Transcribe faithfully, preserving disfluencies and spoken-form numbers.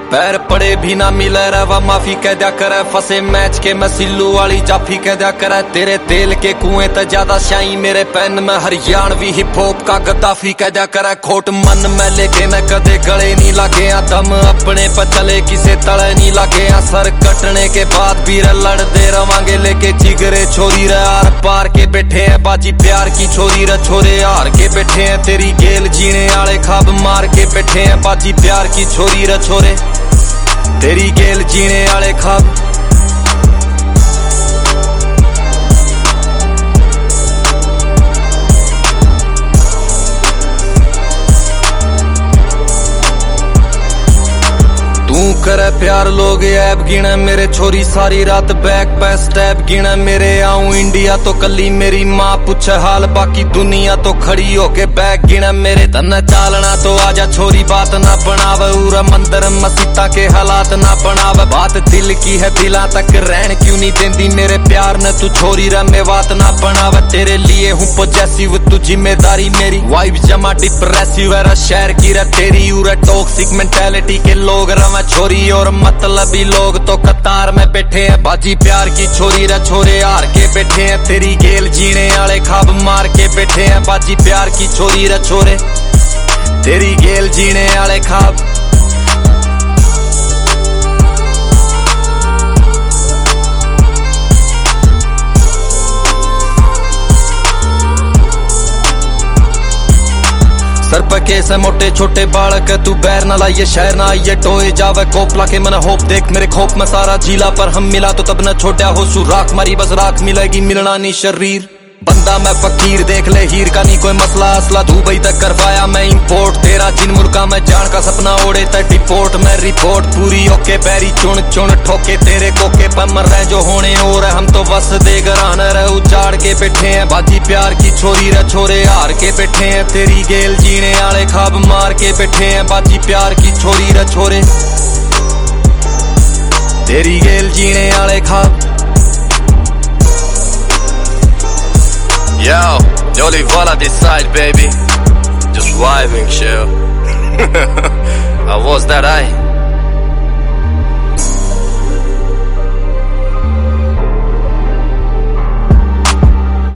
पैर पड़े भी ना मिले रवा माफी कह दिया करे, फंसे मैच के मैं सिल्लू वाली जाफी कह दिया करे। तेरे तेल के कुएं तो ज्यादा शाई मेरे पैन में हरियाणवी हिप हॉप का गद्दाफी कह दिया करे। खोट मन में लेके मैं कदे गले नहीं लागे, दम अपने पर चले किसे तले नहीं लागे। सर कटने के बाद भी लड़ते रवांगे, लेके जिगरे छोरी रे आर पार के बैठे हैं बाजी प्यार की छोरी रे छोरे हार के बैठे हैं। तेरी गेल जीने आले खाब मार के बैठे हैं बाजी प्यार की छोरी रे छोरे, तेरी गेल जीने आले खाब। तू करे प्यार लोग ऐब गिने मेरे छोरी, सारी रात बैक पे स्टेप गिने मेरे। आऊं इंडिया तो कली मेरी माँ पूछे हाल, बाकी दुनिया तो खड़ी होके बैग गिने मेरे। तन्ने चालना तो आजा छोरी बात ना बनावे, उरा मंदिर मसीता के हालात ना बनावे। बात दिल की है दिला तक रहन क्यों नहीं देंदी मेरे प्यार ने तू छोरी रे में बात ना बनावे। तेरे लिए हूँ पॉजेसिव तू जिम्मेदारी मेरी, वाइब जमा डिप्रेसिव है शहर की रे तेरी। उरा टॉक्सिक मेंटालिटी के लोग रवा छोरी, और मतलबी लोग तो कतार में बैठे हैं बाजी प्यार की छोरी रे छोरे हार के बैठे हैं। तेरी गेल जीने आले खाब मार के बैठे हैं बाजी प्यार की छोरी रे छोरे, तेरी गेल जीने आले खाब। सर पे केस है मोटे छोटे बालक, तू बैर ना लाइए शहर ना आइए टोए जावे। कोपला के मन होप देख मेरे खोप में सारा झीला, पर हम मिला तो तब न छोटा हो सुराख मारी बस राख मिलेगी मिलना नहीं शरीर। बंदा मैं फकीर देख ले हीर का नहीं कोई मसला, असला दुबई तक करवाया मैं इंपोर्ट। तेरा जिन मुल्का में जान का सपना ओढ़े तक डिपोर्ट में रिपोर्ट पूरी ओके पैरी चुन चुन ठोके तेरे कोके पर मर रहे जो होने और हम तो बस दे गरान रहे उजाड़ के बैठे हैं बाजी प्यार की छोरी रे छोरे हार के बैठे हैं। तेरी गेल जीने आले खाब मार के बैठे हैं बाजी प्यार की छोरी रे छोरे, तेरी गेल जीने आले खाब। Yo, Jolly Voila this side, baby. Just vibing, chill. How was that, I?